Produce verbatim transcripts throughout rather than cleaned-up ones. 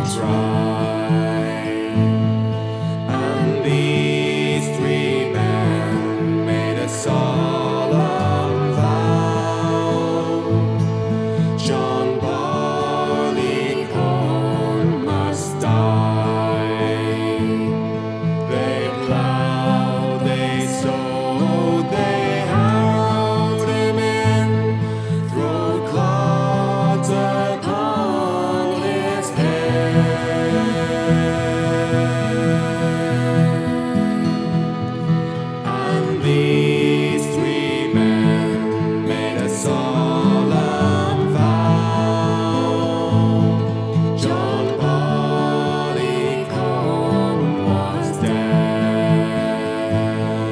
right. And these three men made a solemn vow: John Barleycorn must die. They plowed, they sowed, they harrowed him in, throw clods upon his head. And these three men made a solemn vow: John Barleycorn was dead.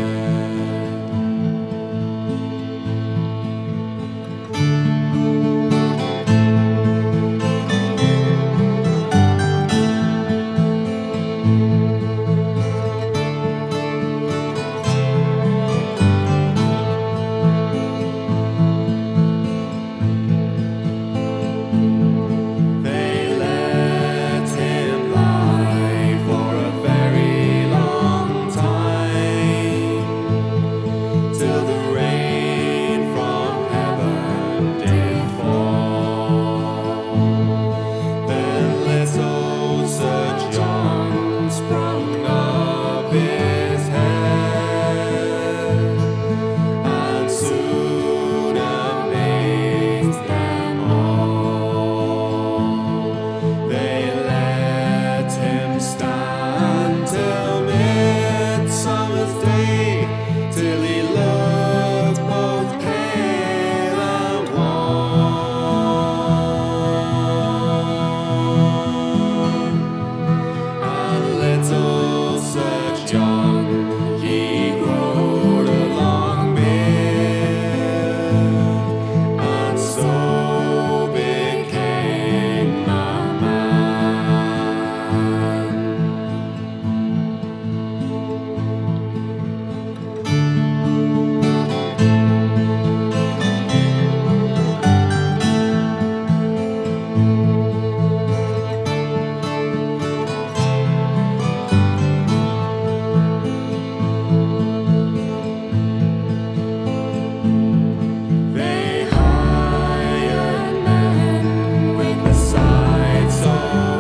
They let him lie for a very long time, till the rain from heaven did fall. Then little Sir John sprung up his head, and soon amazed them all. They let him stand till midsummer's day, till he looked both pale and wan. And little Sir John, he growed a long beard, and so became a man. They hired men with the side so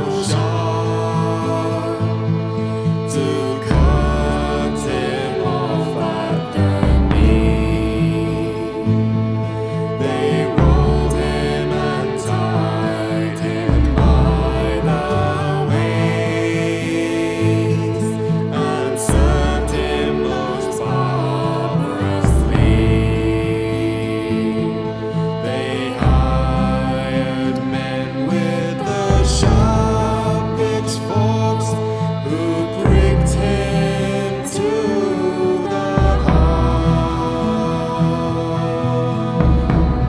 sharp to cut him off at the knee. They rolled him and tied him by the waist, and served him most barbarously. They hired men with the sharp pitchforks, who pricked him to the heart.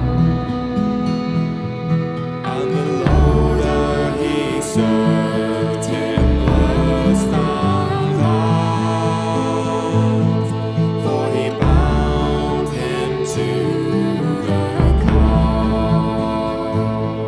And the loader he served him worse than that, for he bound him to the cart.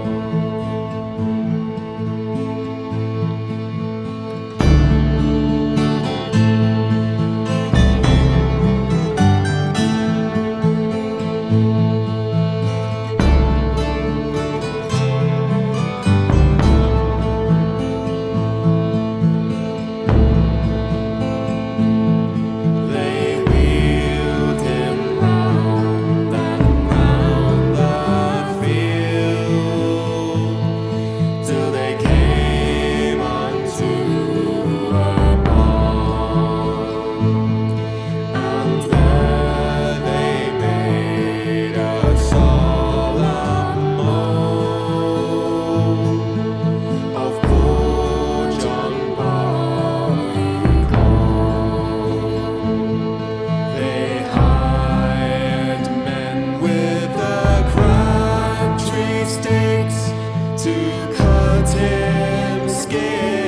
They wheeled him round and round the field, till they came unto a barn. And there they made a solemn moan of poor John Barleycorn. They hired men with the crabtree stakes to cut him skin